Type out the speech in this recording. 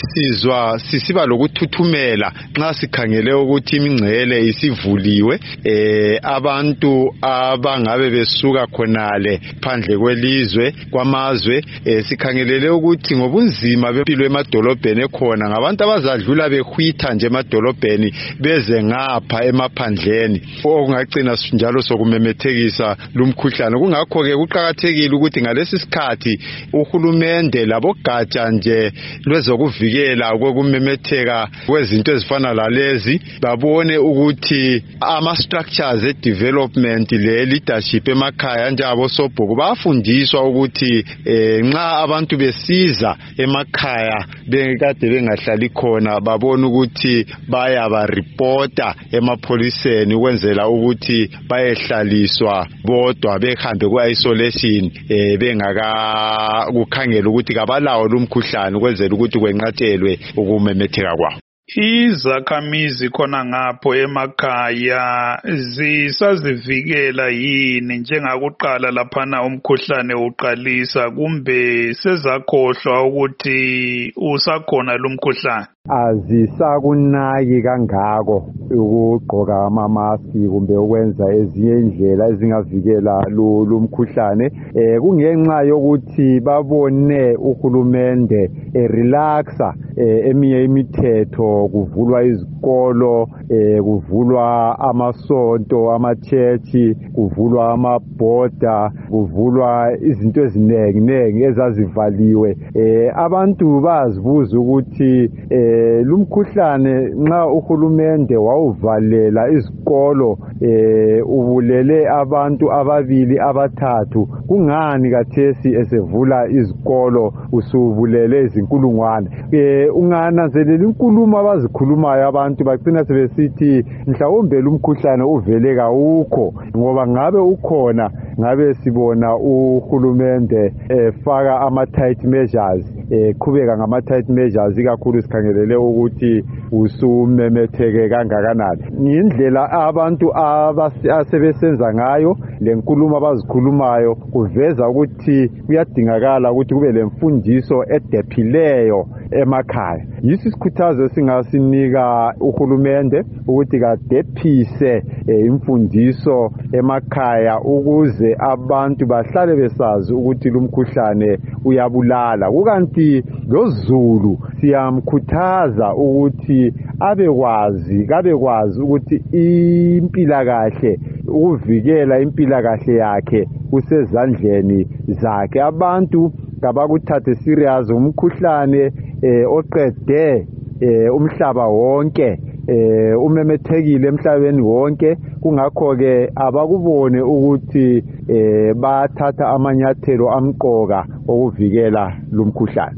sizwa sisiba lokuthuthumela nxa sikhangele ukuthi imingcele isivuliwe abantu abangabe besuka khonale phandle kwelizwe kwamazwe sikhangelele ukuthi ngobunzima bempilo emadolobheni ekhona ngabantu abazadlula behwitha nje emadolobheni beze ngapha emaphandleni okungagcina njalo sokumemethekisa lumkhuhlane. Kungakho ke kuqhakathekile ukuthi ngalesi sikhathi uhulumende labogatsha nje lwezokuvikela kokumemetheka kwezinto ezifana lalezi babone ukuthi ama structures e development le leadership emakhaya njalo sobhuku bafundiswa ukuthi nxa abantu besiza emakhaya bekade bengahlali khona babone ukuthi bayaba reporta emapholiseni ukwenzela ukuthi bayehlaliswa bodwa behambe ku-isolation bengaka kukhangela ukuthi kabalawo lumkhuhlane ukwenzela ukuthi kwenqatshelwe ukumemetheka kwawo. Izakhamizi khona ngapho emakhaya zisazivikela yini njengakuqala laphana umkhuhlane uqalisa kumbe sezakhohlwa ukuthi usakhona lumkhuhlane? Azisakunaki kangako ukugqoka amamaski kumbe ukwenza ezinye indlela ezingavikela lumkhuhlane kungenxa yokuthi babone uhulumende relaxa eminye imithetho, kuvulwa izikolo, kuvulwa amasonto, amachechi, kuvulwa amabhoda, kuvulwa izinto ezinengi ezazivaliwe. Abantu bazibuza ukuthi lumkhuhlane nxa uhulumende wawuvalela izikolo ubulele abantu ababili abathathu, kungani kathesi esevula izikolo usubulele izinkulungwane? Ungananzelela inkulumo abazikhulumayo abantu bagcina sebesithi mhlawumbe lumkhuhlane uvele kawukho, ngoba ngabe ukhona ngabe sibona uhulumende faka ama-tight measures, qhubeka ngama-tight measures ikakhulu sikhangelele ukuthi usumemetheke kangakanani. Indlela abantu asebesenza ngayo lenkulumo abazikhulumayo kuveza ukuthi kuyadingakala ukuthi kube lemfundiso edephileyo emakhaya. Yisi sikhuthazo esingasinika uhulumende ukuthi kadephise imfundiso emakhaya ukuze abantu bahlale besazi ukuthi lumkhuhlane uyabulala. Kukanti loZulu siyamkhuthaza ukuthi abekwazi ukuthi impilakahle, ukuvikela impilakahle yakhe kusezandleni zakhe. Abantu kabakuthathe serious umkhuhlane oqede umhlaba wonke, umemethekile emhlabeni wonke. Kungakho ke abakubone ukuthi bathatha amanyathelo amqoka okuvikela lumkhuhlane.